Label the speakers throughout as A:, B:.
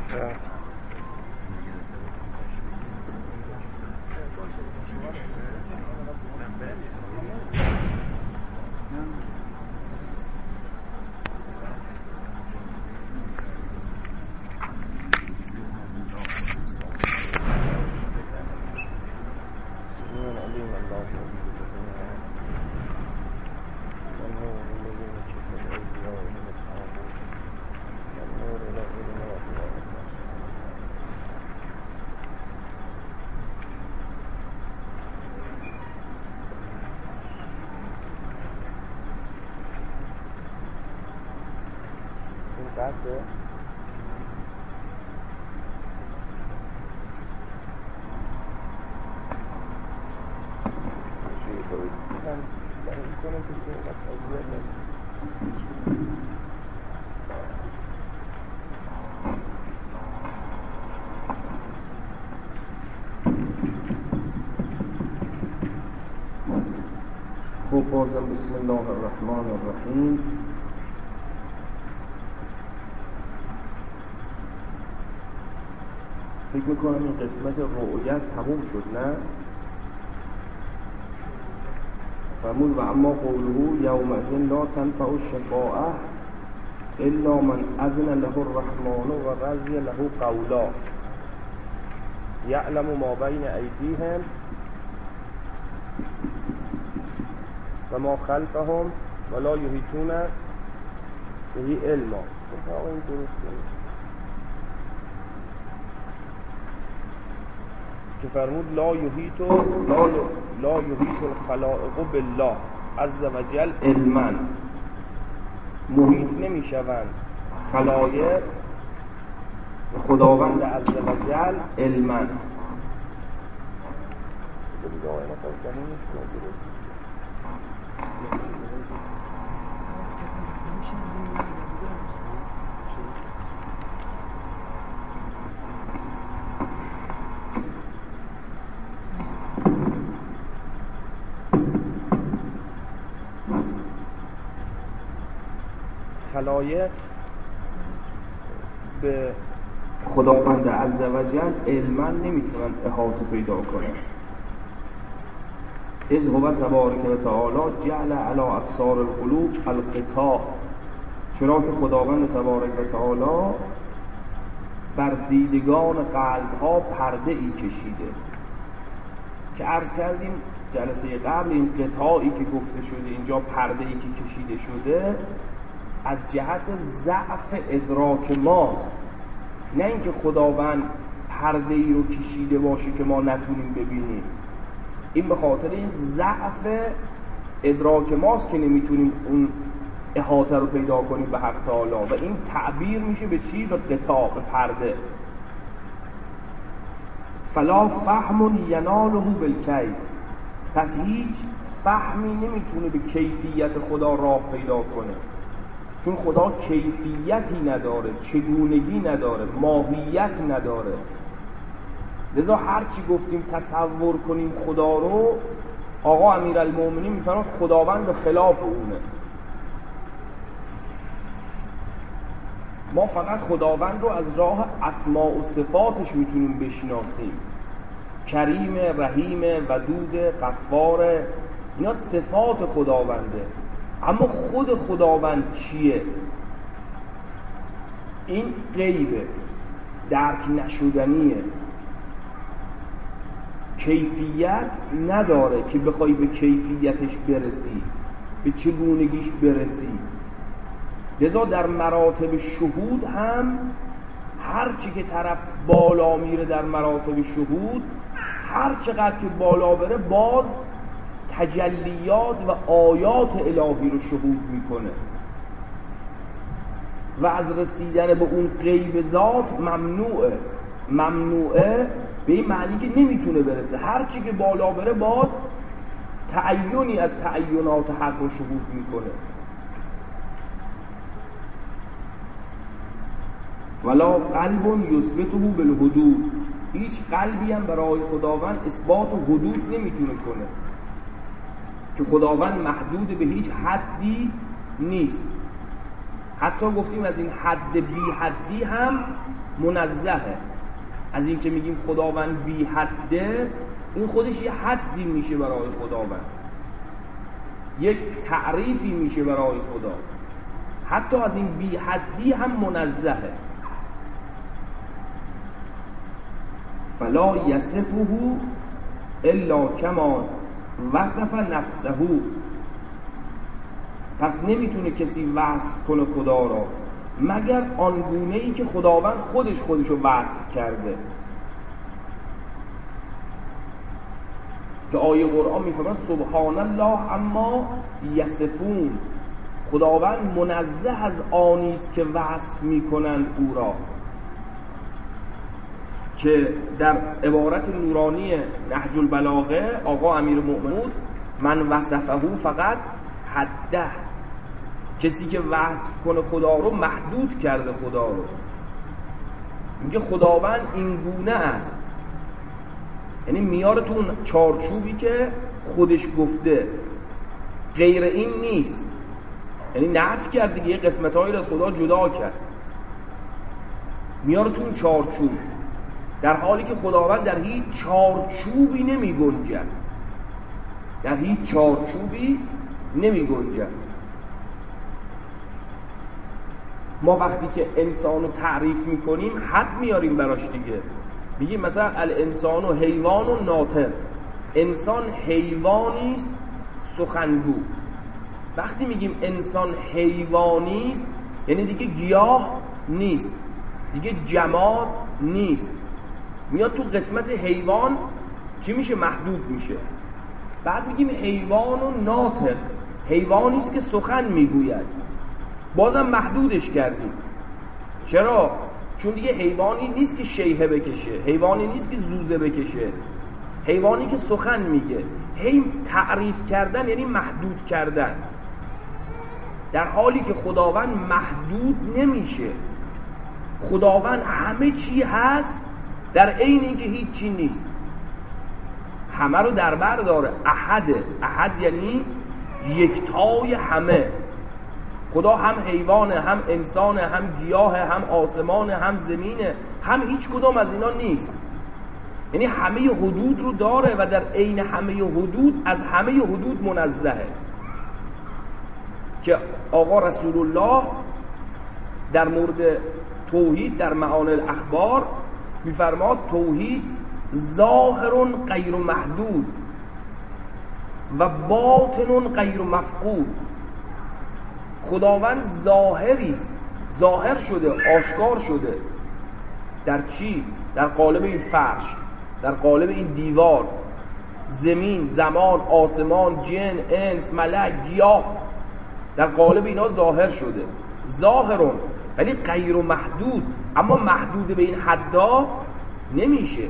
A: خب بازم بسم الله الرحمن الرحیم. فکر میکنم این قسمت رؤیت تموم شد، نه؟ فرمود و اما قوله یومئذ لا تنفع الشفاعة الا من اذن له الرحمن و رضی له قولا یعلم ما بین ایدیهم و ما خلفهم ولا یحیطون به علما. این درسته که فرمود لا یحیط الخلائق بالله عز وجل علما، محیط نمی شوند خلایق خداوند عز وجل علما. خلایق به خداوند عز وجل علما نمیتونن احاطه پیدا کنن. اذ هو تبارک و تعالی جعل علی ابصار القلوب الغطاء، چرا که خداوند تبارک و تعالی بر دیدگان قلب ها پرده ای کشیده که عرض کردیم جلسه قبل این قطاعی که گفته شده اینجا، پرده ای که کشیده شده از جهت ضعف ادراک ماست، نه اینکه خداوند پرده ای رو کشیده باشه که ما نتونیم ببینیم. این به خاطر این ضعف ادراک ماست که نمیتونیم اون احاطه رو پیدا کنیم به حق تعالی و این تعبیر میشه به چی؟ به قطاع، به پرده. فلا فهم یناله بالکیف، پس هیچ فهمی نمیتونه به کیفیت خدا راه پیدا کنه، چون خدا کیفیتی نداره، چگونگی نداره، ماهیت نداره. لذا هرچی گفتیم تصور کنیم خدا رو، آقا امیرالمومنین میفرماد خداوند به خلاف اونه. ما فقط خداوند رو از راه اسماء و صفاتش میتونیم بشناسیم. کریم، رحیم، ودود، غفار، اینا صفات خداونده. اما خود خداوند چیه؟ این غیبه، درک نشدنیه، کیفیت نداره که بخوای به کیفیتش برسی، به چگونگیش برسی. لذا در مراتب شهود هم هرچی که طرف بالا میره در مراتب شهود، هر چقدر که بالا بره باز تجلیات و آیات الهی رو شهود میکنه و از رسیدن به اون غیب ذات ممنوعه به این معنی که نمیتونه برسه. هرچی که بالا بره باز تعینی از تعینات حق رو شهود میکنه. ولا قلب یثبته بالحدود، هیچ قلبی هم برای خداوند اثبات حدود نمیتونه کنه که خداوند محدود به هیچ حدی نیست. حتی گفتیم از این حد بی حدی هم منزهه. از این که میگیم خداوند بی حده، این خودش یه حدی میشه برای خداوند، یک تعریفی میشه برای خدا. حتی از این بی حدی هم منزهه. فلا یصفه الا کما وصف نفسه، پس نمیتونه کسی وصف کنه خدا را مگر آنگونه‌ای که خداوند خودشو وصف کرده. که آیه قرآن میفرماید سبحان الله اما یصفون، خداوند منزه از آنیست که وصف میکنند او را. که در عبارت نورانی نهج البلاغه آقا امیرالمؤمنین من وصفه فقط حده، کسی که وصف کنه خدا رو محدود کرده خدا رو. میگه خداوند این گونه است، یعنی میاره تو اون چارچوبی که خودش گفته، غیر این نیست. یعنی نفی کرد دیگه، یه قسمت‌هایی رو از خدا جدا کرد، میاره تو اون چارچوب، در حالی که خداوند در هیچ چارچوبی نمی گنجد، در هیچ چارچوبی نمی گنجد. ما وقتی که انسان رو تعریف میکنیم حد میاریم براش دیگه، میگیم مثلا الانسان و حیوان و ناطق، انسان حیوانیست سخنگو. وقتی میگیم انسان حیوانیست یعنی دیگه گیاه نیست، دیگه جماد نیست، میاد تو قسمت حیوان چی میشه؟ محدود میشه. بعد میگیم حیوان و ناطق، حیوانیست که سخن میگوید، بازم محدودش کردیم. چرا؟ چون دیگه حیوانی نیست که شیهه بکشه، حیوانی نیست که زوزه بکشه، حیوانی که سخن میگه. تعریف کردن یعنی محدود کردن، در حالی که خداوند محدود نمیشه. خداوند همه چی هست در عین اینکه هیچ چی نیست، همه رو در بر داره. احد یعنی یکتای همه. خدا هم حیوانه، هم انسانه، هم گیاهه، هم آسمانه، هم زمینه، هم هیچ کدام از اینا نیست. یعنی همه حدود رو داره و در عین همه حدود از همه حدود منزهه. که آقا رسول الله در مورد توحید در معانی الاخبار میفرماد توحید ظاهر غیر محدود و باطن غیر مفقود. خداوند ظاهری است، ظاهر شده، آشکار شده. در چی؟ در قالب این فرش، در قالب این دیوار، زمین، زمان، آسمان، جن، انس، ملک، گیاه، در قالب اینا ظاهر شده. ظاهرون ولی غیر محدود، اما محدود به این حدا نمیشه،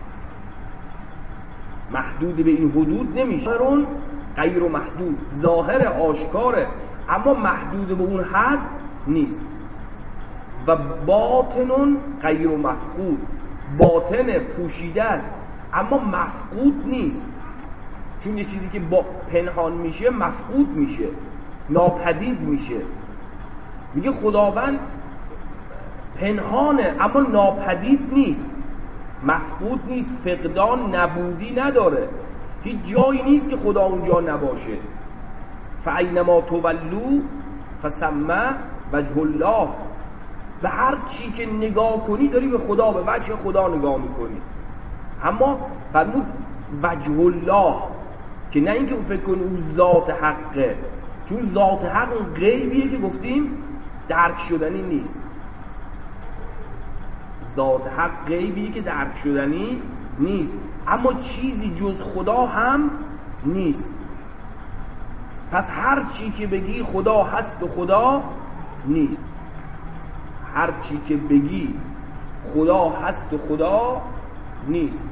A: محدود به این حدود نمیشه. ظاهرون غیر محدود، ظاهر آشکاره اما محدود به اون حد نیست. و باطنون غیر مفقود، باطن پوشیده است اما مفقود نیست، چون یه چیزی که با پنهان میشه مفقود میشه، ناپدید میشه. میگه خداوند پنهانه اما ناپدید نیست، مفقود نیست، فقدان، نبودی نداره، هیچ جایی نیست که خدا اونجا نباشه. فاینما تولوا فثم وجه الله، به هر چی که نگاه کنی داری به خدا، به وجه خدا نگاه میکنی. اما فرمود وجه الله، که نه اینکه اون فکر کنی اون ذات حقه، چون ذات حق اون غیبیه که گفتیم درک شدنی نیست. ذات حق غیبیه که درک شدنی نیست، اما چیزی جز خدا هم نیست. پس هر چی که بگی خدا هست و خدا نیست، هر چی که بگی خدا هست و خدا نیست.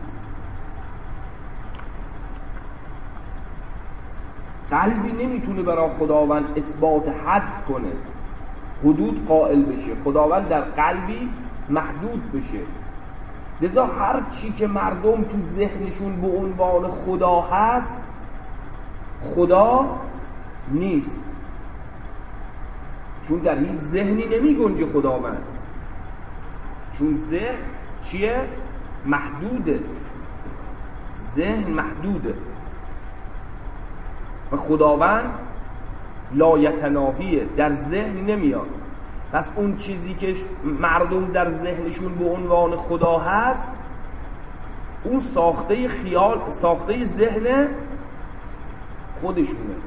A: قلبی نمیتونه برای خداوند اثبات حد کنه، حدود قائل بشه، خداوند در قلبی محدود بشه. لذا هر چی که مردم تو ذهنشون به عنوان خدا هست خدا نیست، چون در هیچ ذهنی نمی گنجه خداوند، چون ذهن چیه؟ محدوده، ذهن محدوده و خداوند لایتناهیه، در ذهن نمیاد. پس اون چیزی که مردم در ذهنشون به عنوان خدا هست، اون ساخته خیال، ساخته ذهن خودشونه.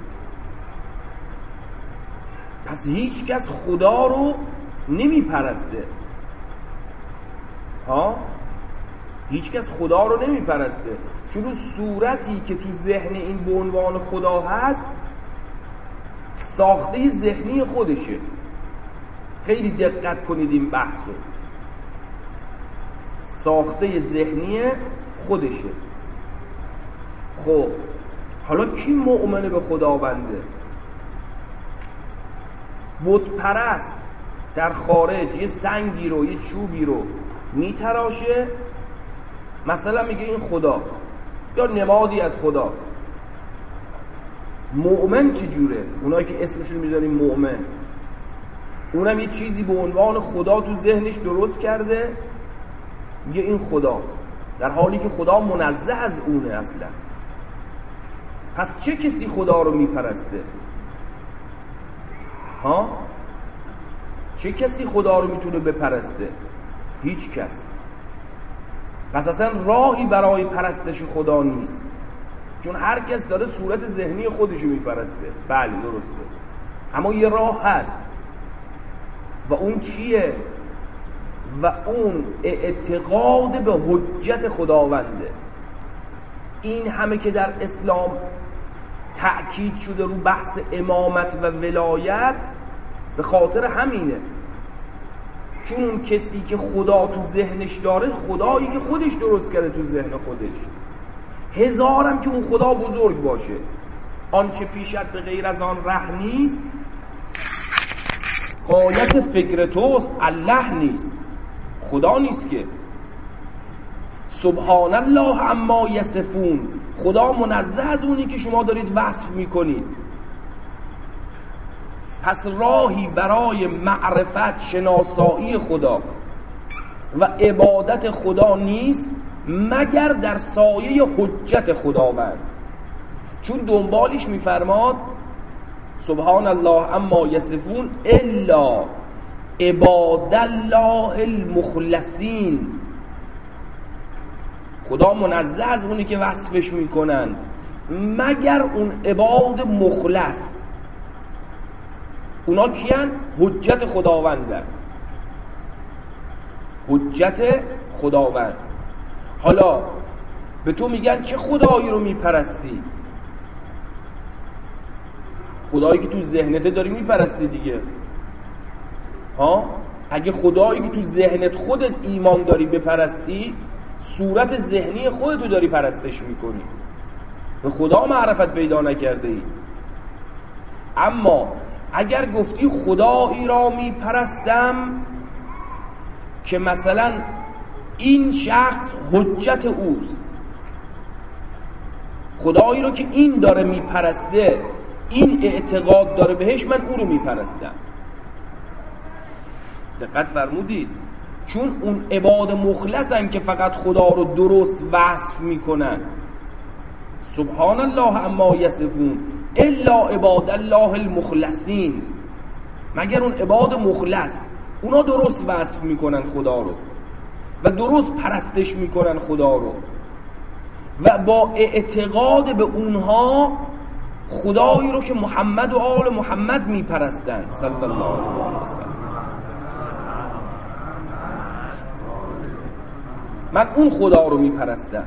A: پس هیچ کس خدا رو نمی پرسته، هیچ کس خدا رو نمی پرسته، چون صورتی که تو ذهن این به عنوان خدا هست ساخته ذهنی خودشه. خیلی دقت کنید این بحثو، ساخته ذهنی خودشه. خب حالا کی مؤمن به خداونده؟ بت پرست در خارج یه سنگی رو، یه چوبی رو میتراشه، مثلا میگه این خداست یا نمادی از خداست. مؤمن چجوره؟ اونایی که اسمشون میذاریم مؤمن، اونم یه چیزی به عنوان خدا تو ذهنش درست کرده، میگه این خداست، در حالی که خدا منزه از اونه اصلا. پس چه کسی خدا رو میپرسته؟ چه کسی خدا رو میتونه بپرسته؟ هیچ کس. پس اصلا راهی برای پرستش خدا نیست، چون هر کس داره صورت ذهنی خودشو میپرسته. بله درسته، اما یه راه هست و اون چیه؟ و اون اعتقاد به حجت خداونده. این همه که در اسلام تأکید شده رو بحث امامت و ولایت به خاطر همینه، چون اون کسی که خدا تو ذهنش داره خدایی که خودش درست کرده تو ذهن خودش. هزارم که اون خدا بزرگ باشه، آنچه پیشت به غیر از آن ره نیست، غایت فکر توست الله نیست، خدا نیست که. سبحان الله اما یصفون، خدا منزه از اونی که شما دارید وصف میکنید. پس راهی برای معرفت، شناسایی خدا و عبادت خدا نیست مگر در سایه حجت خداوند، چون دنبالش میفرماد سبحان الله اما یصفون الا عباد الله المخلصین. خدا منزه از اونی که وصفش میکنند مگر اون عباد مخلص. اونا کیان؟ حجت خداوندن، حجت خداوند. حالا به تو میگن چه خدایی رو میپرستی؟ خدایی که تو ذهنت داری میپرستی دیگه. اگه خدایی که تو ذهنت خودت ایمان داری بپرستی، صورت ذهنی خودتو داری پرستش میکنی، به خدا معرفت پیدا نکرده ای. اما اگر گفتی خدایی را میپرستم که مثلا این شخص حجت اوست، خدایی رو که این داره میپرسته این اعتقاد داره بهش، من او رو میپرستم. دقت فرمودید؟ چون اون عباد مخلصن که فقط خدا رو درست وصف میکنن. سبحان الله اما یصفون الا عباد الله المخلصین، مگر اون عباد مخلص، اونا درست وصف میکنن خدا رو و درست پرستش میکنن خدا رو و با اعتقاد به اونها خدایی رو که محمد و آل محمد میپرستن صلی الله علیه و سلم. من اون خدا رو میپرستم.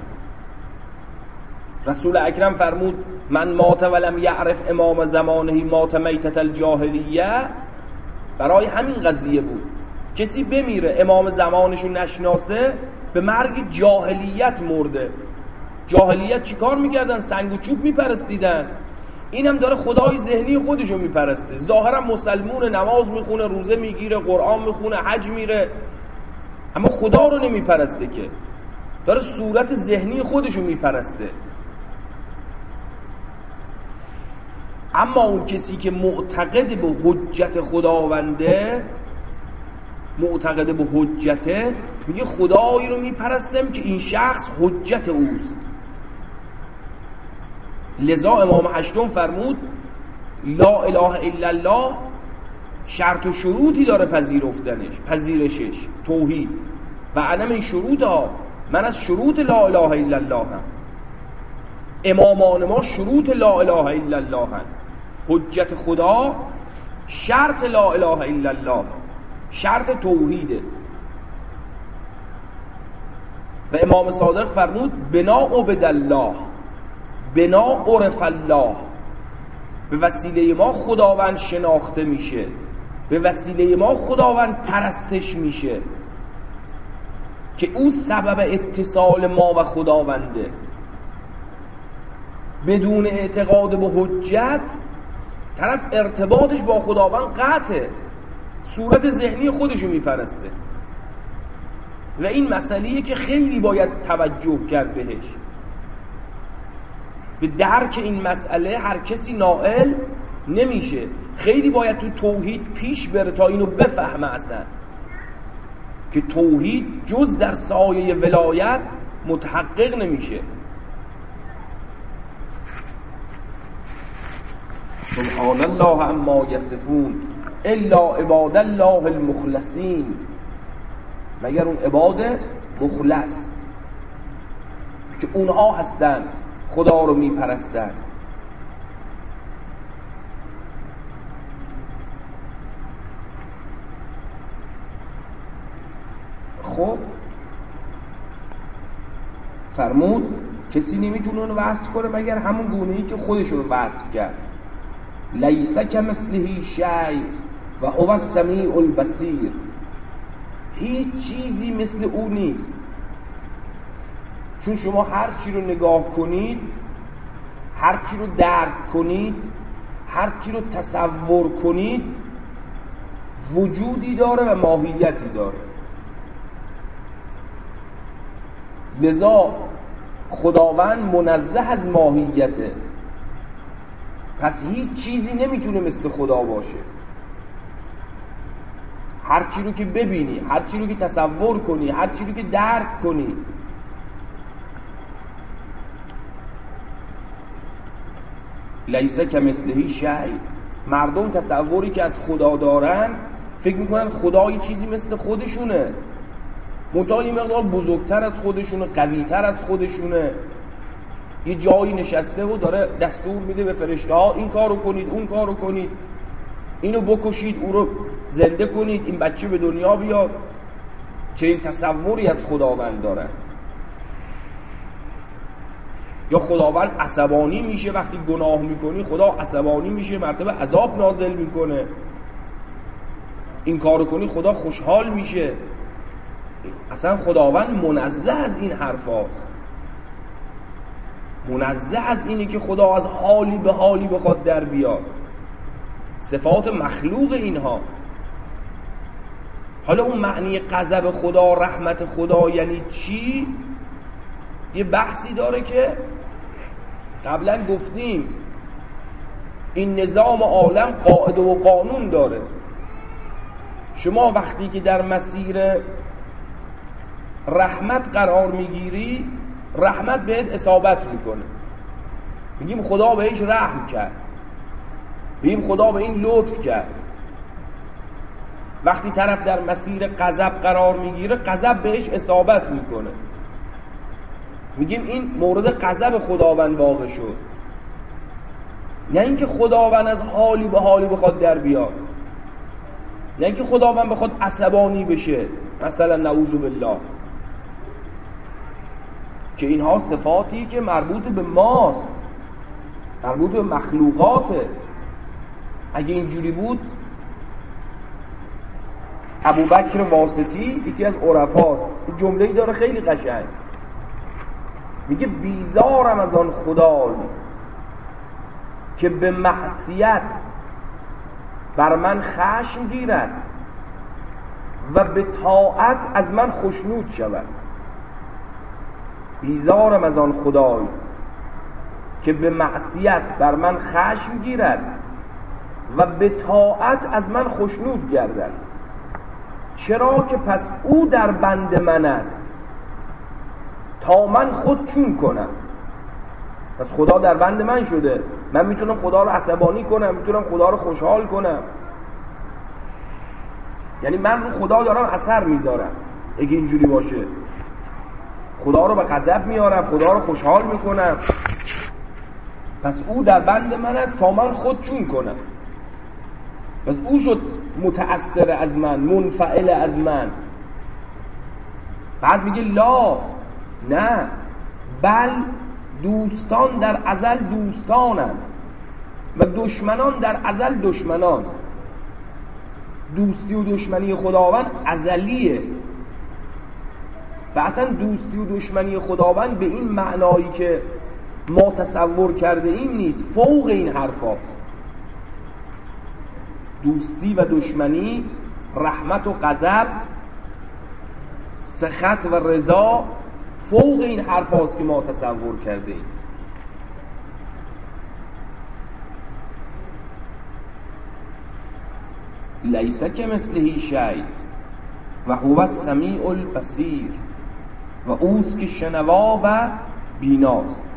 A: رسول اکرم فرمود من مات ولم یعرف امام زمانه مات میتت الجاهلیه. برای همین قضیه بود کسی بمیره امام زمانشو نشناسه به مرگ جاهلیت مرده. جاهلیت چی کار میکردن؟ سنگ و چوب میپرستیدن. اینم داره خدای ذهنی خودشو میپرسته. ظاهرا مسلمون، نماز میخونه، روزه میگیره، قرآن میخونه، حج میره، اما خدا رو نمیپرسته که، داره صورت ذهنی خودشو میپرسته. اما اون کسی که معتقد به حجت خداونده، معتقد به حجته، میگه خدایی رو میپرستم که این شخص حجت اوست. لذا امام هشتم فرمود لا اله الا الله شرط و شروطی داره پذیرشش توحید و انا من شروطها، من از شروط لا اله الا الله هم. امامان ما شروط لا اله الا الله هم. حجت خدا شرط لا اله الا الله، شرط توحیده. و امام صادق فرمود بنا عبد الله بنا عرف الله، به وسیله ما خداوند شناخته میشه، به وسیله ما خداوند پرستش میشه، که او سبب اتصال ما و خداونده. بدون اعتقاد به حجت طرف ارتباطش با خداوند قطعه، صورت ذهنی خودشو میپرسته و این مسئله‌ایه که خیلی باید توجه کرد بهش. به درک این مسئله هر کسی نائل نمیشه، خیلی باید تو توحید پیش بره تا اینو بفهمه اصلا که توحید جز در سایه ولایت متحقق نمیشه. سبحان الله عما یصفون الا عباد الله المخلصین، مگر اون عباد مخلص که اونها هستن خدا رو میپرستن. خب فرمود کسی نمیتونه اونو وصف کنه مگر همون گونه‌ای که خودشون رو وصف کرد. لیس کمثله شیء و هو السمیع البصیر، هیچ چیزی مثل او نیست. چون شما هر چی رو نگاه کنید، هر چی رو درک کنید، هر چی رو تصور کنید وجودی داره و ماهیتی داره. لذا خداوند منزه از ماهیته، پس هیچ چیزی نمیتونه مثل خدا باشه. هر چی رو که ببینی، هر چی رو که تصور کنی، هر چی رو که درک کنی، لیس کمثله شیء. مردم تصوری که از خدا دارن فکر میکنن خدا یه چیزی مثل خودشونه، منتها یه مقدار بزرگتر از خودشونه، قویتر از خودشونه، یه جایی نشسته و داره دستور میده به فرشته ها این کارو کنید، اون کارو کنید، اینو بکشید، اون رو زنده کنید، این بچه به دنیا بیاد. چنین تصوری از خداوند دارن. یا خداوند عصبانی میشه وقتی گناه میکنی، خدا عصبانی میشه، مرتبه عذاب نازل میکنه. این کارو کنی خدا خوشحال میشه. اصلا خداوند منزه از این حرفاست، منزه از اینی که خدا از حالی به حالی بخواد در بیاد. صفات مخلوق اینها. حالا اون معنی غضب خدا، رحمت خدا یعنی چی؟ یه بحثی داره که قبلا گفتیم. این نظام عالم قاعده و قانون داره. شما وقتی که در مسیر رحمت قرار میگیری، رحمت بهت اصابت میکنه. میگیم خدا بهش رحم کرد، میگیم خدا به این لطف کرد. وقتی طرف در مسیر غضب قرار میگیره، غضب بهش اصابت میکنه، میگیم این مورد غضب خداوند واقع شد. نه اینکه خداوند از حالی به حالی بخواد در بیاد، نه اینکه خداوند بخواد عصبانی بشه، مثلا نعوذ بالله، که اینها صفاتی که مربوط به ماست، مربوط به مخلوقاته. اگه اینجوری بود ابوبکر واسطی یکی از عرفاست، این جمله‌ای داره خیلی قشنگ، میگه بیزارم از آن خدای که به معصیت بر من خشم گیرد و به طاعت از من خشنود شود. بیزارم از آن خدای که به معصیت بر من خشم گیرد و به طاعت از من خشنود گردد. چرا که پس او در بند من است تا من خود چون کنم. پس خدا در بند من شده، من میتونم خدا رو عصبانی کنم، میتونم خدا رو خوشحال کنم. یعنی من رو خدا دارم اثر میذارم. اگه اینجوری باشه خدا رو به غضب میارم، خدا رو خوشحال میکنم. پس او در بند من است تا من خود چون کنم. پس او شد متأثر از من، منفعل از من. بعد میگه لا، نه، بل دوستان در ازل دوستانند و دشمنان در ازل دشمنان. دوستی و دشمنی خداوند ازلیه و اصلا دوستی و دشمنی خداوند به این معنایی که ما تصور کرده ایم نیست، فوق این حرفاست. دوستی و دشمنی، رحمت و غضب، سخط و رضا، فوق این حرفاست که ما تصور کرده ایم. لیس کمثله شیء و هو السمیع البصیر و اوست که شنوا و بیناست.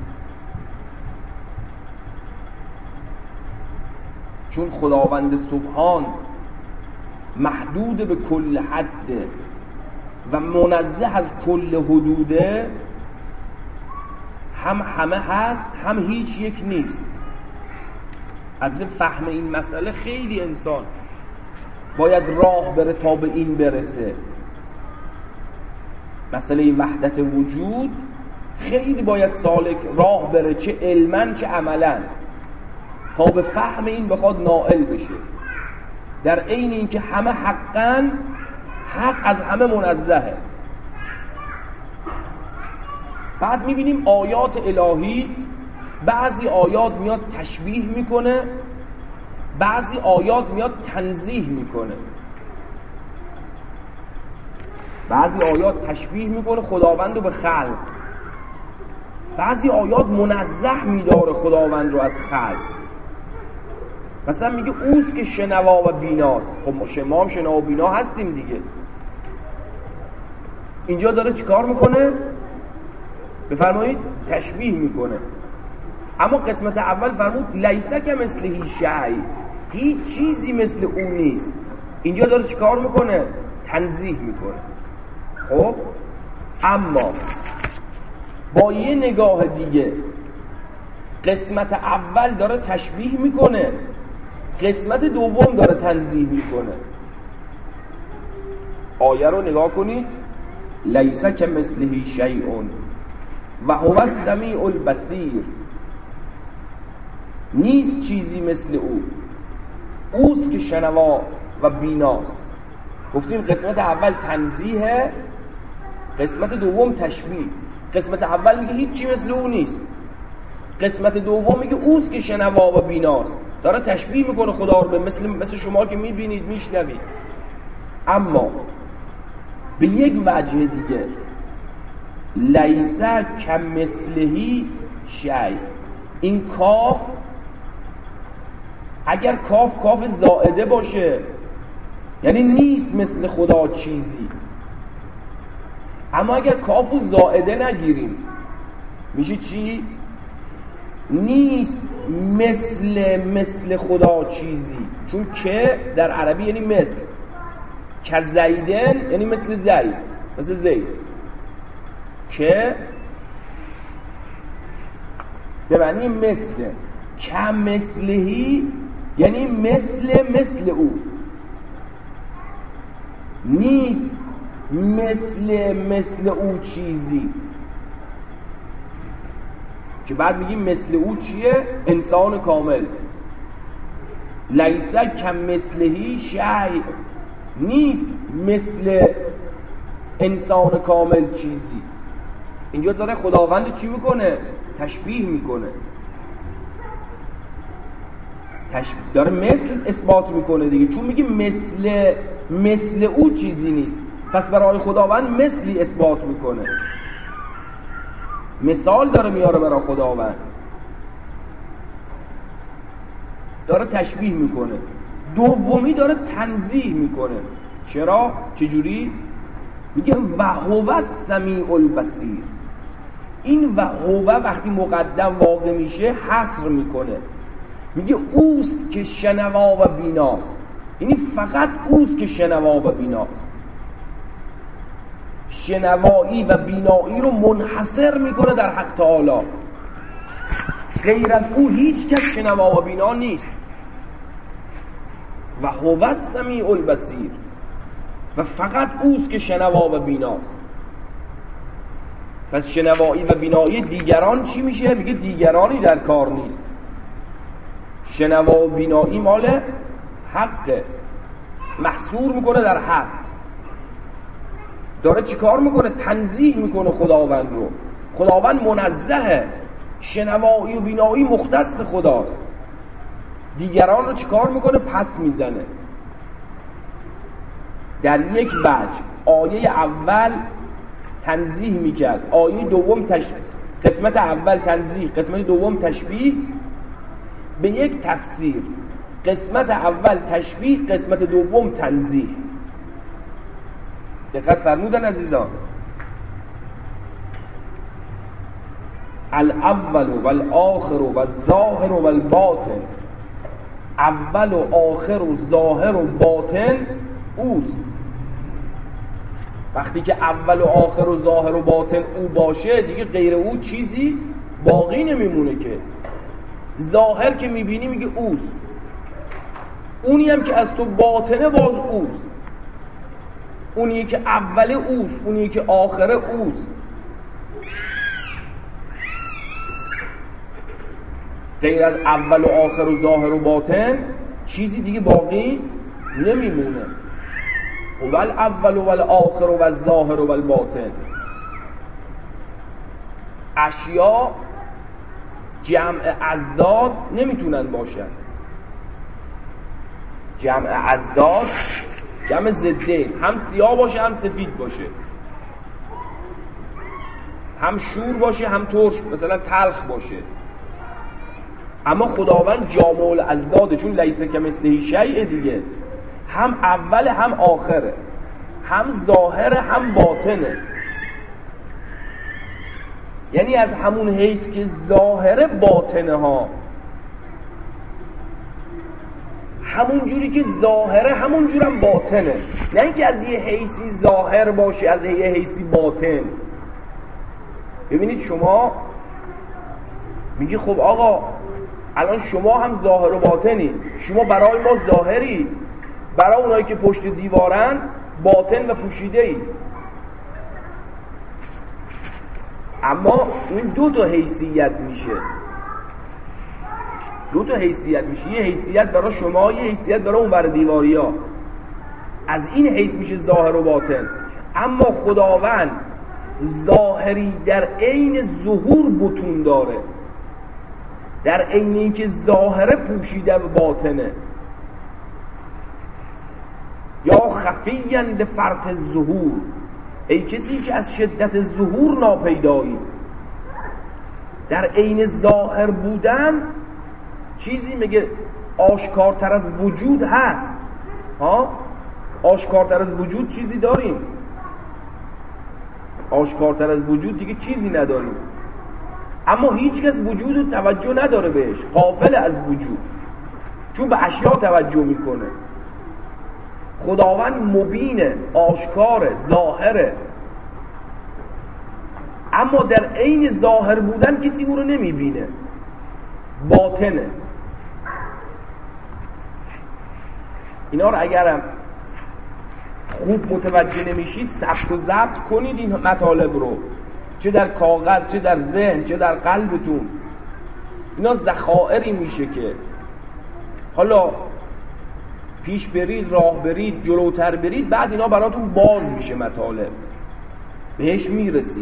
A: چون خداوند سبحان محدود به کل حد و منزه از کل حدوده، هم همه هست هم هیچ یک نیست. البته فهم این مسئله خیلی انسان باید راه بره تا به این برسه. مسئله وحدت وجود خیلی باید سالک راه بره، چه علماً چه عملاً، تا به فهم این بخواد نائل بشه. در عین این که همه حقاً، حق از همه منزهه. بعد میبینیم آیات الهی، بعضی آیات میاد تشبیه میکنه، بعضی آیات میاد تنزیه میکنه. بعضی آیات تشبیه میکنه خداوند رو به خلق، بعضی آیات منزه میداره خداوند رو از خلق. مثلا میگه اوست که شنوا و بیناست. خب ما هم شنوا و بینا هستیم دیگه. اینجا داره چیکار میکنه؟ بفرمایید تشبیه میکنه. اما قسمت اول فرمود لیس کمثله شیء، هیچ چیزی مثل اون نیست. اینجا داره چیکار میکنه؟ تنزیه میکنه. خب اما با یه نگاه دیگه قسمت اول داره تشبیه میکنه، قسمت دوم داره تنزیه میکنه. آیه رو نگاه کنید، لیس کمثله شیء و هو السمیع البصیر. نیست چیزی مثل او، اوست که شنوا و بیناست. گفتیم قسمت اول تنزیه، قسمت دوم تشبیه. قسمت اول میگه هیچ چی مثل او نیست، قسمت دوم میگه اوست که شنوا و بیناست. داره تشبیه میکنه خدا رو به مثل شما که میبینید میشنوید. اما به یک وجه دیگه، لیس کمثله شیء، این کاف اگر کاف زائده باشه یعنی نیست مثل خدا چیزی. اما اگر کافو زائده نگیریم میشه چی؟ نیست مثل خدا چیزی. چون که در عربی یعنی مثل، که زیدن یعنی مثل زید، مثل زید. که به معنی مثل، که مثلهی یعنی مثل او. نیست مثل او چیزی. که بعد میگیم مثل او چیه؟ انسان کامل. لیس کمثله شیء، نیست مثل انسان کامل چیزی. اینجا داره خداوند چی میکنه؟ تشبیه میکنه. داره مثل اثبات میکنه دیگه، چون میگه مثل او چیزی نیست. پس برای خداوند مثلی اثبات میکنه، مثال داره میاره برای خداوند. داره تشبیه میکنه، دومی داره تنزیه میکنه. چرا؟ چجوری؟ میگه و هو السمیع البصیر. این و هو وقتی مقدم واقع میشه حصر میکنه، میگه اوست که شنوا و بیناست. یعنی فقط اوست که شنوا و بیناست. شنوایی و بینایی رو منحصر میکنه در حق تعالی، غیر از او هیچ کس شنوا و بینا نیست. و هو السمیع البصیر، و فقط اوست که شنوا و بیناست. پس شنوایی و بینایی دیگران چی میشه؟ میگه دیگرانی در کار نیست. شنوا و بینایی مال حقه، محصور میکنه در حق. داره چی کار میکنه؟ تنزیه میکنه خداوند رو. خداوند منزهه، شنوایی و بینایی مختص خداست. دیگران رو چی کار میکنه؟ پس میزنه. در یک وجه آیه اول تنزیه میکرد، آیه دوم قسمت اول تنزیه، قسمت دوم تشبیه به یک تفسیر. قسمت اول تشبیه، قسمت دوم تنزیه. دقت فرمودن عزیزان؟ الاول والآخر والظاهر والباطن. اول و آخر و ظاهر و باطن اوست. وقتی که اول و آخر و ظاهر و باطن او باشه، دیگه غیر او چیزی باقی نمیمونه. که ظاهر که میبینی میگه اوست، اونی هم که از تو باطنه باز اوست، اونی که اول اوست، اونی که آخر اوست. غیر از اول و آخر و ظاهر و باطن چیزی دیگه باقی نمیمونه. ول اول و ول آخر و ول ظاهر و ول باطن. اشیا جمع ازداد نمیتونن باشن. جمع ازداد جمع ضدین، هم سیاه باشه هم سفید باشه، هم شور باشه هم ترش، مثلا تلخ باشه. اما خداوند جامع الازداده، چون لیس کمثله شیء دیگه، هم اول هم آخره، هم ظاهره هم باطنه. یعنی از همون حیث که ظاهره باطنه ها، همون جوری که ظاهره همون جورم باطنه. نه اینکه از یه حیثی ظاهر باشه از یه حیثی باطن. ببینید شما میگی خب آقا الان شما هم ظاهر و باطنی، شما برای ما ظاهری، برای اونایی که پشت دیوارن باطن و پوشیده ای. اما این دو تا حیثیت میشه، دو تا حیثیت میشه. یه حیثیت برای شما، یه حیثیت برای اون بر دیواری ها. از این حیث میشه ظاهر و باطن. اما خداوند ظاهری در عین ظهور بطون داره، در عین اینکه ظاهره پوشیده به باطنه. یا خفیاً لفرط الظهور، ای کسی که از شدت ظهور ناپیدایی. در عین ظاهر بودن چیزی میگه آشکارتر از وجود هست. آشکارتر از وجود چیزی داریم؟ آشکارتر از وجود دیگه چیزی نداریم. اما هیچ کس وجود رو توجه نداره بهش، غافل از وجود، چون به اشیا توجه میکنه. خداوند مبینه، آشکاره، ظاهره. اما در عین ظاهر بودن کسی او رو نمیبینه، باطنه. اینا رو اگرم خوب متوجه نمیشید ثبت و ضبط کنید این مطالب رو، چه در کاغذ، چه در ذهن، چه در قلبتون. اینا ذخائری میشه که حالا پیش برید، راه برید، جلوتر برید، بعد اینا براتون باز میشه، مطالب بهش میرسید.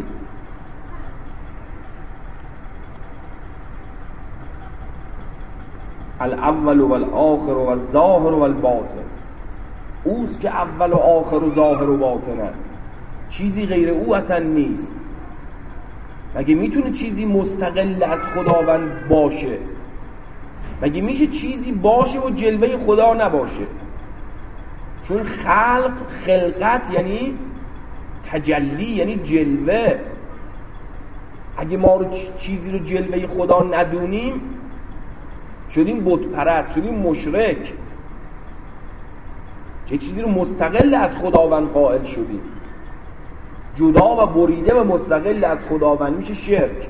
A: الاول والآخر والظاهر والباطن. اوست که اول و آخر و ظاهر و باطن است، چیزی غیر او اصلا نیست. مگه میتونه چیزی مستقل از خداوند باشه؟ مگه میشه چیزی باشه و جلوه خدا نباشه؟ چون خلقت یعنی تجلی، یعنی جلوه. اگه ما رو چیزی رو جلوه خدا ندونیم شدیم بت پرست، شدیم مشرک. چه چیزی رو مستقل از خداوند قائل شدیم، جدا و بریده و مستقل از خداوند، میشه شرک.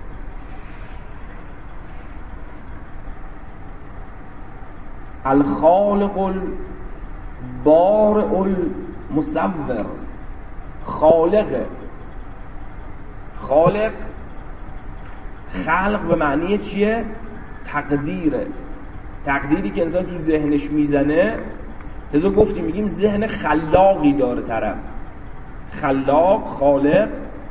A: الخالق البارئ المصور. خالق خلق به معنی چیه؟ تقدیره. تقدیری که انسان تو ذهنش میزنه. لذا گفتیم میگیم ذهن خلاقی داره طرف. خلاق، خالق،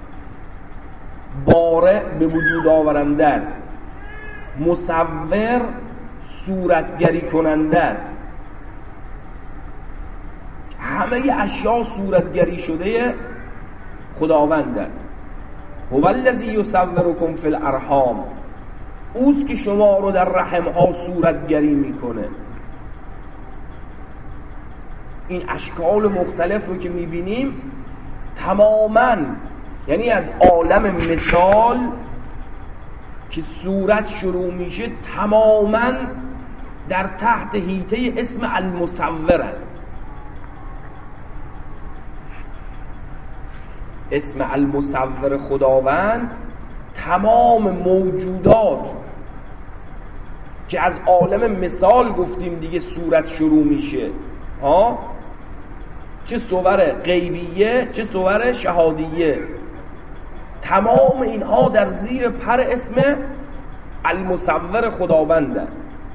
A: بارئ به وجود آورنده است، مصور صورتگری کننده است. همه اشیا صورتگری شده خداونده. هو الذی یصورکم فی الارحام. اوست که شما رو در رحم ها صورتگری میکنه. این اشکال مختلف رو که میبینیم تماماً، یعنی از عالم مثال که صورت شروع میشه تماماً در تحت حیطه اسم المصور. اسم المصور خداوند تمام موجودات که از عالم مثال گفتیم دیگه صورت شروع میشه، چه صور غیبیه چه صور شهادیه، تمام اینها در زیر پر اسم المصور خداونده.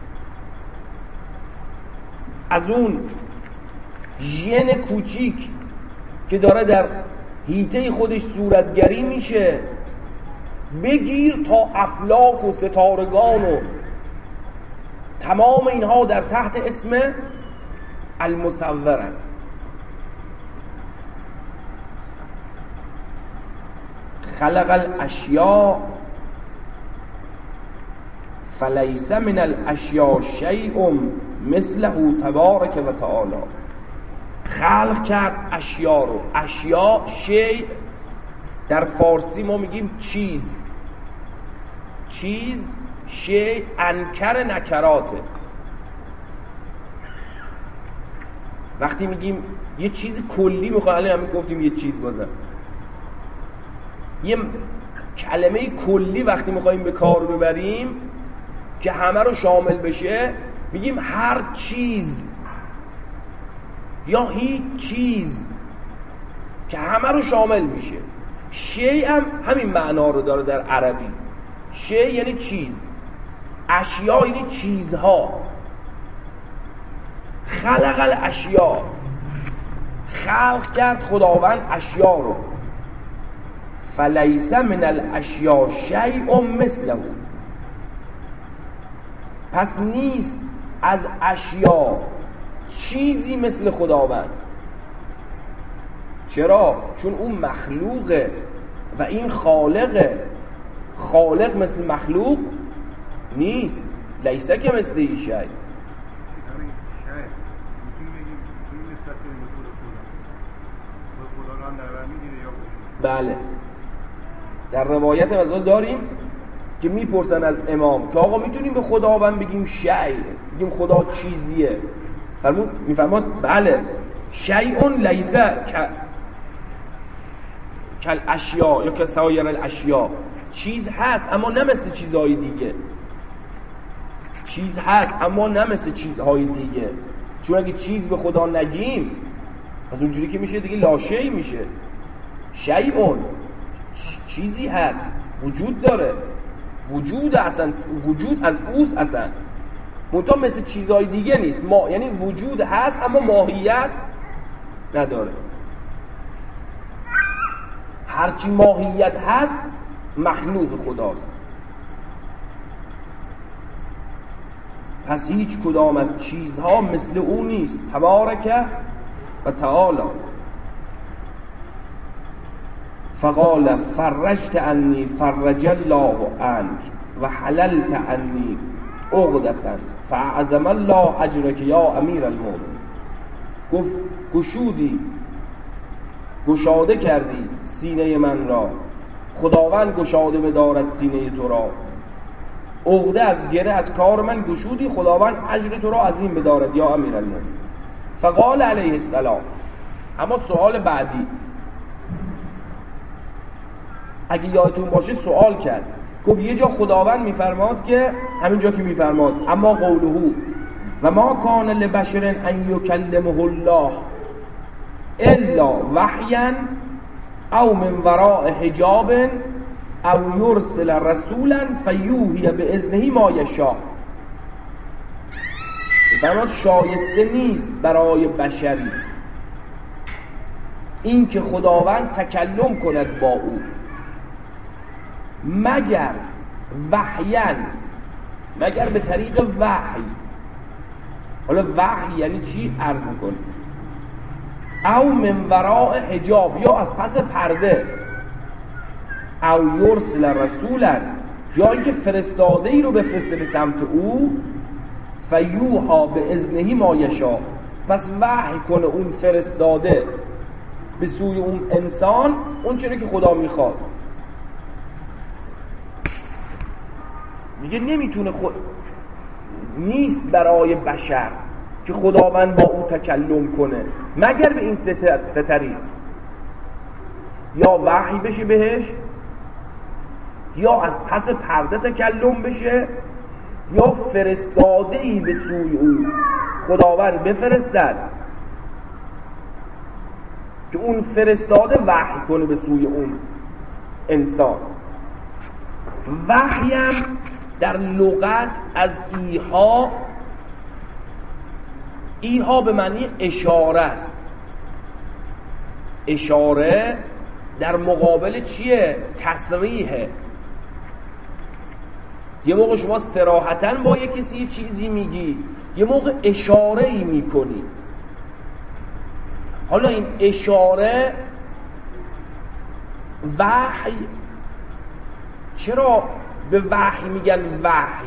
A: از اون ژن کوچیک که داره در حیطه خودش صورتگری میشه بگیر تا افلاک و ستارگان و تمام اینها در تحت اسم المصورن. خلق الاشیاء فلیس من الاشیاء شیء مثله تبارک و تعالی. خلق کرد اشیا رو. اشیا شیء در فارسی ما میگیم چیز. شیء انکر نکراته. وقتی میگیم یه چیز کلی میخوایم، الان هم گفتیم یه چیز، بازم یه کلمه کلی وقتی میخوایم به کار ببریم که همه رو شامل بشه میگیم هر چیز یا هیچ چیز که همه رو شامل میشه. شیء هم همین معنا رو داره در عربی. شیء یعنی چیز، اشیا یعنی چیزها. خلق الاشیا، خلق کرد خداوند اشیا رو. فلیس من الاشیا شیء مثله. پس نیست از اشیا چیزی مثل خداوند. چرا؟ چون اون مخلوقه و این خالقه. خالق مثل مخلوق نیست. لیسه که مثل این شیء. بله، در روایت غزال داریم که میپرسن از امام که آقا میتونیم به خداوند بگیم شیء، بگیم خدا چیزیه؟ میفرماد بله، شیء لیس کل اشیا یا که سایر الاشیا. چیز هست اما نه مثل چیزهای دیگه. چیز هست اما نه مثل چیزهای دیگه. چون اگه چیز به خدا نگیم از اونجوری که میشه دیگه لاشیء میشه. شیء چیزی هست، وجود داره، وجود اصلا، وجود از اوست اصلا، منتها مثل چیزهای دیگه نیست. یعنی وجود هست اما ماهیت نداره. هرچی ماهیت هست مخلوق خداست. پس هیچ کدام از چیزها مثل او نیست تبارک و تعالی. فقال فرجت عنی فرج الله عنک و حللت عنی عقدةً فاعظم الله اجرک یا امیر المؤمنین. گفت گشودی، گشاده کردی سینه من را، خداوند گشاده بدارد سینه تو را. عقده از گره از کار من گشودی، خداوند اجر تو را عظیم بدارد یا امیر المؤمنین. فقال علیه السلام، اما سوال بعدی اگه یادتون باشه سوال کرد، گفت یه جا خداوند میفرماد که همین جا که میفرماد اما قوله و ما کان لبشر ان یکلمه الله الا وحیا او من وراء حجاب او یرسل رسولا فیوحی باذنه ما یشاء. میفرماد شایسته نیست برای بشری این که خداوند تکلم کند با او مگر وحیاً، مگر به طریق وحی. حالا وحی یعنی چی؟ عرض میکنه او من وراء حجاب، یا از پس پرده، او یرسل رسولا، یا اینکه فرستاده ای رو بفرسته به سمت او، فیوحا به اذنه ما یشاء، پس وحی کنه اون فرستاده به سوی اون انسان اون چیزی که خدا میخواد. میگه نمیتونه نیست برای بشر که خداوند با او تکلم کنه مگر به این سه طریق، یا وحی بشه بهش، یا از پس پرده تکلم بشه، یا فرستاده‌ای به سوی او خداوند بفرستد که اون فرستاده وحی کنه به سوی اون انسان. وحی هم در لغت از ایها به معنی اشاره است. اشاره در مقابل چیه؟ تصریحه. یه موقع شما صراحتاً با یه کسی یه چیزی میگی، یه موقع اشاره ای میکنی. حالا این اشاره وحی، چرا به وحی میگن وحی؟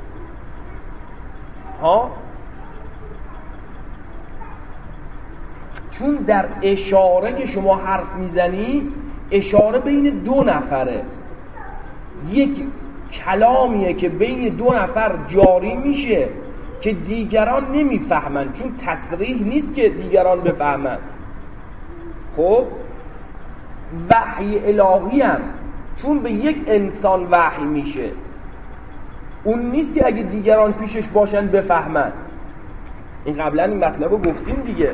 A: چون در اشاره که شما حرف میزنی، اشاره بین دو نفره، یک کلامیه که بین دو نفر جاری میشه که دیگران نمیفهمن، چون تصریح نیست که دیگران بفهمن. خب وحی الهی هم چون به یک انسان وحی میشه، اون نیست که اگه دیگران پیشش باشن بفهمن. این قبلا این مطلب رو گفتیم دیگه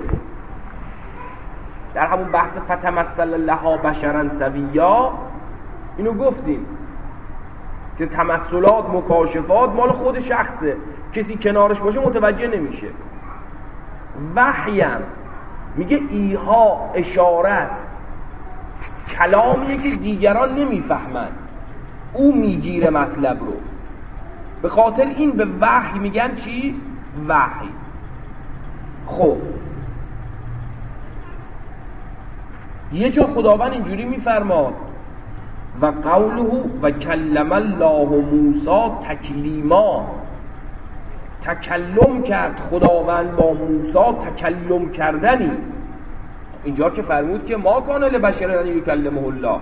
A: در همون بحث فتمثل لها بشرا سویا، اینو گفتیم که تمثلات مکاشفات مال خود شخصه، کسی کنارش باشه متوجه نمیشه. وحیم میگه ایها اشاره است، کلامیه که دیگران نمیفهمن، او میگیره مطلب رو. به خاطر این به وحی میگن چی؟ وحی. خب یه جا خداوند اینجوری میفرماد و قوله و کلم الله موسی تکلیما، تکلم کرد خداوند با موسی تکلم کردنی. اینجا که فرمود که ما کان لبشر ان یکلمه الله،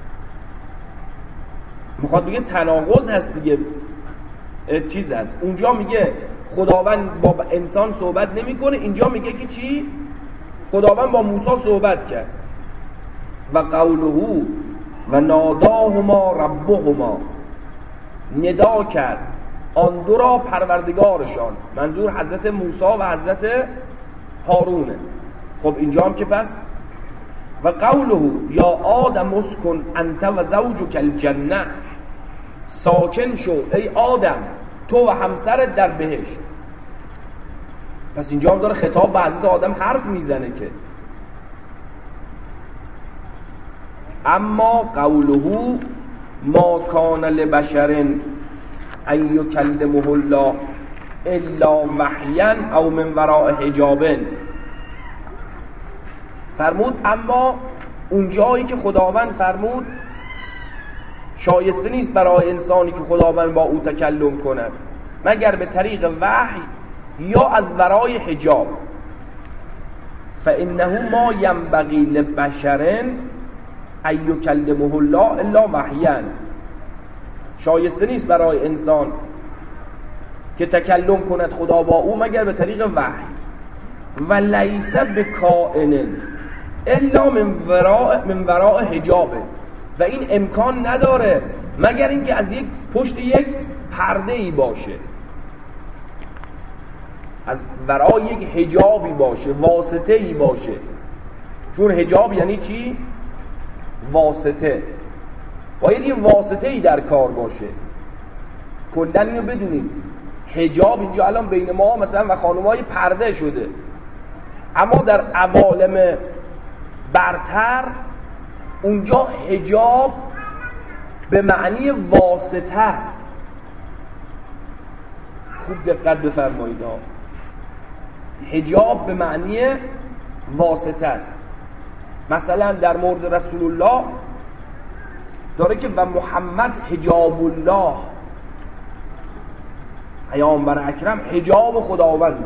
A: میخواد بگه تناقض هست دیگه، چیز هست. اونجا میگه خداوند با انسان صحبت نمیکنه، اینجا میگه که چی؟ خداوند با موسی صحبت کرد. و قوله و ناداهما ربهما، ندا کرد آن دو را پروردگارشان، منظور حضرت موسی و حضرت هارونه. خب اینجا هم که پس و قوله یا آدم اسکن انت و زوجک الجنه، ساکن شو ای آدم تو و همسرت در بهشت. پس اینجا هم داره خطاب به حضرت آدم حرف میزنه که اما قوله ما کان لبشر ان یکلمه الله الا وحیا او من وراء حجاب، فرمود اما اون جایی که خداوند فرمود شایسته نیست برای انسانی که خداوند با او تکلم کند مگر به طریق وحی یا از ورای حجاب. فانه ما ینبغی لبشر ان یکلمه الله الا وحیا، شایسته نیست برای انسان که تکلم کند خدا با او مگر به طریق وحی. و لیس بکائن الا من وراء حجابه، و این امکان نداره مگر اینکه از پشت یک پرده ای باشه، از ورای یک حجابی باشه، واسطه ای باشه. چون حجاب یعنی چی؟ واسطه. باید یه واسطه ای در کار باشه. کلاً اینو بدونید، حجاب اینجا الان بین ما مثلا و خانم‌های پرده شده، اما در عوالم برتر اونجا حجاب به معنی واسطه است. خوب دقت بفرمایید، حجاب به معنی واسطه است. مثلا در مورد رسول الله داره که و محمد حجاب الله، پیامبر اکرم حجاب خداونده.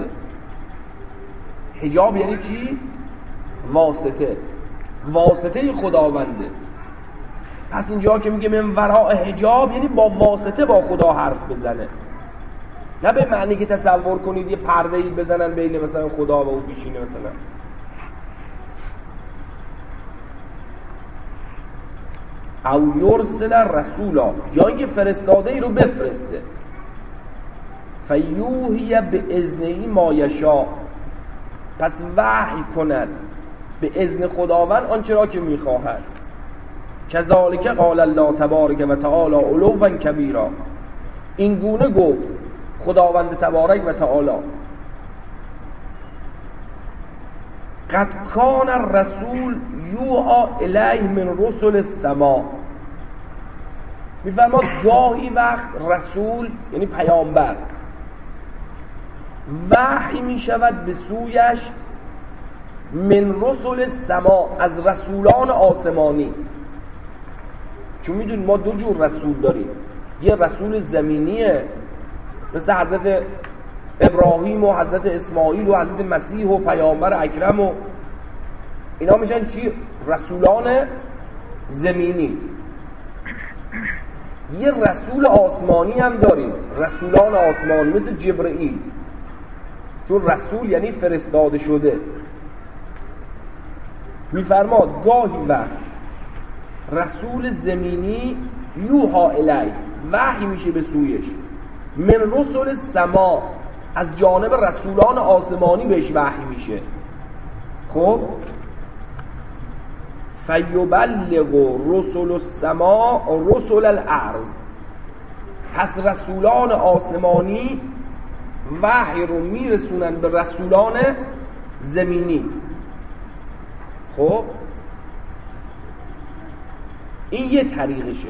A: حجاب یعنی چی؟ واسطه، واسطه خداونده. پس اینجا که میگه من وراء حجاب یعنی با واسطه با خدا حرف بزنه، نه به معنی که تصور کنید یه پرده‌ای بزنن بین مثلا خدا و او بشینه مثلا. او یرسل رسولا، یا اینکه فرستاده ای رو بفرسته. فیوحی باذنه ما یشاء، پس وحی کند به اذن خداوند آنچه را که میخواهد. کذالک قال الله تبارک و تعالی علوا کبیرا، این گونه گفت خداوند تبارک و تعالی قد کان الرسول یوحی الیه من رسل السماء. میفرماد گاهی وقت رسول یعنی پیامبر وحی میشود به سویش من رسل السماء، از رسولان آسمانی. چون میدونید ما دو جور رسول داریم، یه رسول زمینیه مثل حضرت ابراهیم و حضرت اسماعیل و حضرت مسیح و پیامبر اکرم و اینا میشن چی؟ رسولان زمینی. یه رسول آسمانی هم داریم، رسولان آسمانی مثل جبرئیل، چون رسول یعنی فرستاده شده. میفرماد گاهی وقت رسول زمینی یوحی الیه، وحی میشه به سویش، من رسل السماء، از جانب رسولان آسمانی بهش وحی میشه. خب فیبلغ رسل السماء رسل الارض، پس رسولان آسمانی وحی رو میرسونن به رسولان زمینی. خب این یه طریقشه.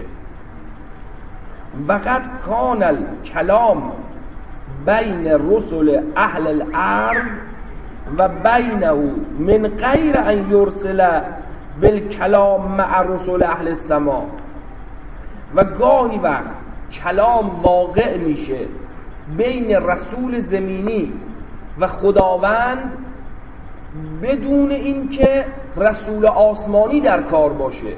A: وقد کان الکلام بین رسل اهل الارض و بینه من غیر ان یرسل بالکلام مع رسل اهل السماء، و گاهی وقت کلام واقع میشه بین رسول زمینی و خداوند بدون اینکه رسول آسمانی در کار باشه.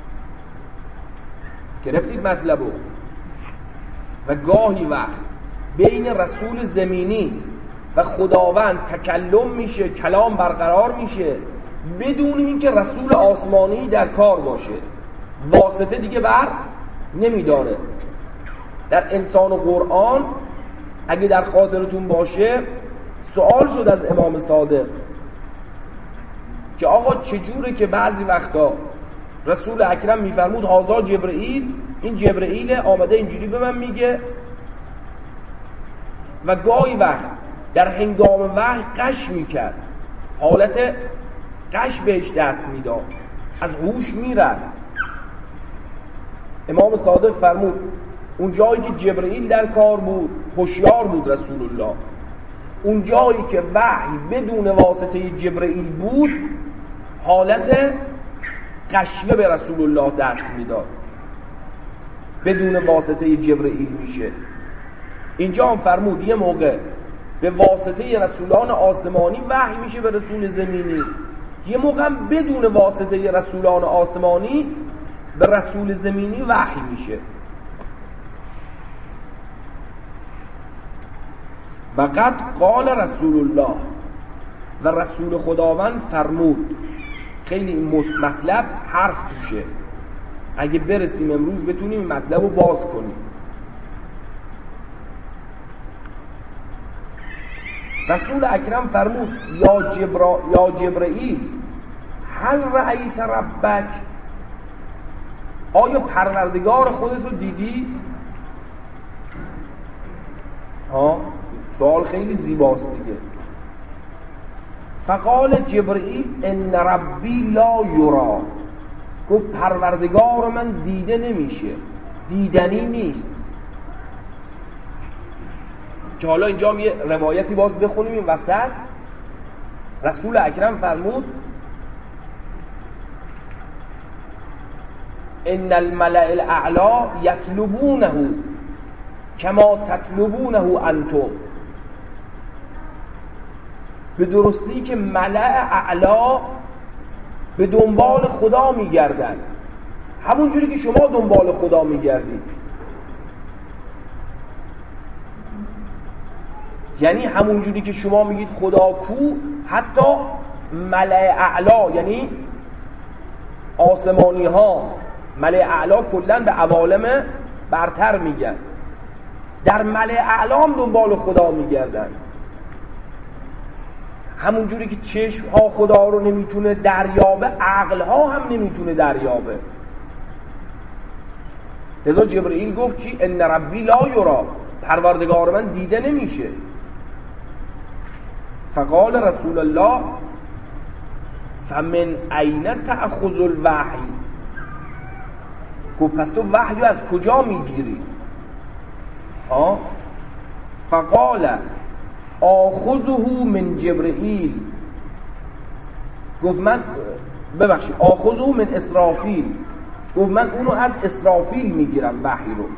A: گرفتید مطلبو؟ و گاهی وقت بین رسول زمینی و خداوند تکلم میشه، کلام برقرار میشه بدون اینکه رسول آسمانی در کار باشه، واسطه دیگه بر نمیداره. در انسان و قرآن اگه در خاطرتون باشه سوال شد از امام صادق که آقا چجوره که بعضی وقتا رسول اکرم میفرمود هازا جبرئیل، این جبرئیل آمده اینجوری به من میگه، و گاهی وقت در هنگام وحی قش میکرد، حالت قش بهش دست میداد، از هوش میرد. امام صادق فرمود اون جایی که جبرئیل در کار بود هوشیار بود رسول الله، اون جایی که وحی بدون واسطه جبرئیل بود حالت قشوه به رسول الله دست میداد، بدون واسطه جبرئیل میشه. اینجا هم فرمود یه موقع به واسطه رسولان آسمانی وحی میشه به رسول زمینی، یه موقع هم بدون واسطه رسولان آسمانی به رسول زمینی وحی میشه. و قد قال رسول الله، و رسول خداوند فرمود. خیلی این مطلب حرف توشه، اگه برسیم امروز بتونیم این مطلب رو باز کنیم. رسول اکرم فرمود یا جبرئیل هل رأیت ربک، آیا پروردگار خودت رو دیدی؟ سوال خیلی زیباست دیگه. فقال جبرئیل ان ربی لا یرا، گفت پروردگار من دیده نمیشه، دیدنی نیست. که حالا اینجا هم یه روایتی باز بخونیم این وسط. رسول اکرم فرمود ان الملأ الاعلی یطلبونه کما تطلبونه انتم، به درستی که ملأ اعلا به دنبال خدا میگردن، همون جوری که شما دنبال خدا میگردید. یعنی همون جوری که شما میگید خدا کو، حتی ملأ اعلا یعنی آسمانی ها، ملأ اعلا کلن به عوالم برتر میگن، در ملأ اعلا هم دنبال خدا میگردن. همون جوری که چشم ها خدا رو نمیتونه دریابه، عقل ها هم نمیتونه دریابه. لذا جبرئیل گفت چی؟ ان ربی لا یرا، پروردگار من دیده نمیشه. فقال رسول الله فمن این تأخذ الوحی، گفت پس تو وحی از کجا میگیری؟ فقال آخذه من جبرئیل، گفت من آخذه من اسرافیل، گفت من اونو از اسرافیل میگیرم وحی رو.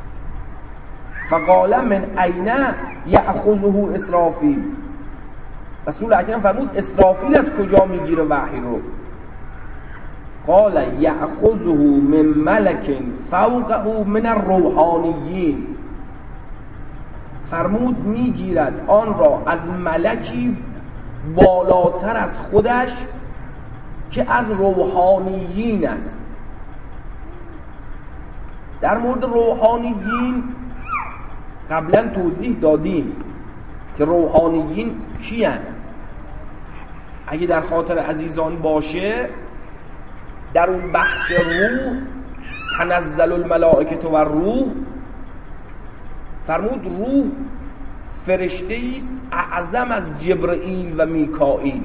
A: فقال من این یأخذه اسرافیل، رسول اکرم فرمود اسرافیل از کجا میگیره وحی رو؟ قال یأخذه من ملک فوقه من الروحانیین، فرمود میگیرد آن را از ملکی بالاتر از خودش که از روحانیین است. در مورد روحانیین قبلا توضیح دادیم که روحانیین کیان. اگه در خاطر عزیزان باشه، در اون بحث روح، تنزل الملائکه و روح، فرمود روح فرشته است اعظم از جبرئیل و میکائیل.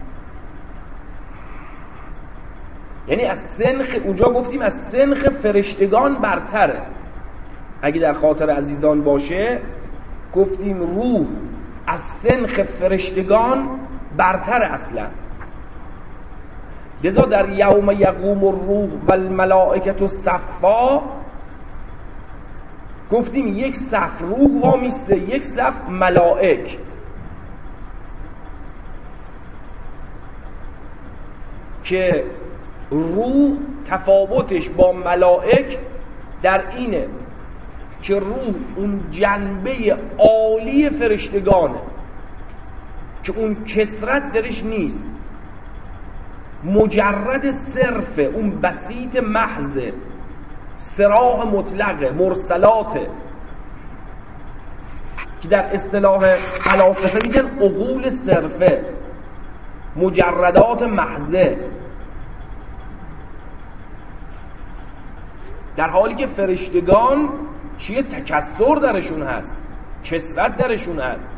A: یعنی از سنخ، اونجا گفتیم از سنخ فرشتگان برتره. اگه در خاطر عزیزان باشه گفتیم روح از سنخ فرشتگان برتره اصلا. لذا در یوم یقوم الروح و الملائکة صفا گفتیم یک صف روح وامیسته، یک صف ملائک. که روح تفاوتش با ملائک در اینه که روح اون جنبه عالی فرشتگانه که اون کثرت درش نیست، مجرد صرف اون بسیط محض، صراح مطلق، مرسلاته که در اصطلاح فلاسفه میگن عقول صرفه، مجردات محضه. در حالی که فرشتگان چیه؟ تکثر درشون هست، کثرت درشون هست.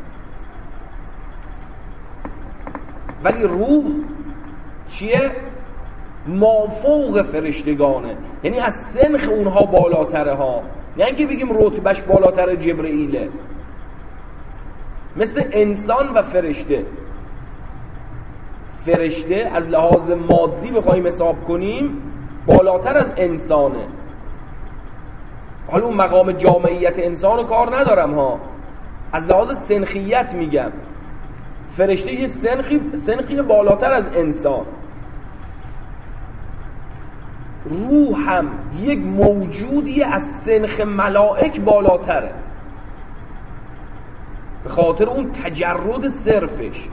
A: ولی روح چیه؟ مافوق فرشتگانه، یعنی از سنخ اونها بالاتره ها. نه اینکه بگیم رتبهش بالاتر جبرئیله، مثل انسان و فرشته. فرشته از لحاظ مادی بخوایم حساب کنیم بالاتر از انسانه. حالا اون مقام جامعیت انسان رو کار ندارم ها، از لحاظ سنخیت میگم، فرشته یه سنخی بالاتر از انسان. روح هم یک موجودی از سنخ ملائک بالاتره به خاطر اون تجرد صرفش.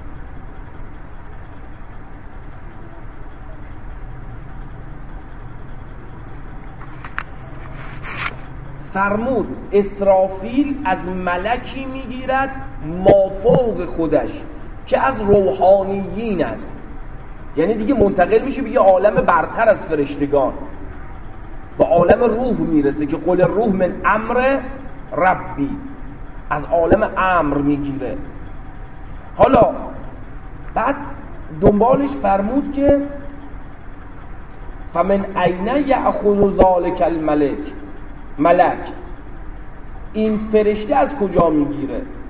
A: فرمود اسرافیل از ملکی میگیرد مافوق خودش که از روحانیین است، یعنی دیگه منتقل میشه به یه عالم برتر از فرشتگان، به عالم روح میرسه که قل روح من امر ربی، از عالم امر میگیره. حالا بعد دنبالش فرمود که فمن عین یأخذ ذلک الملک، این فرشته از کجا میگیره؟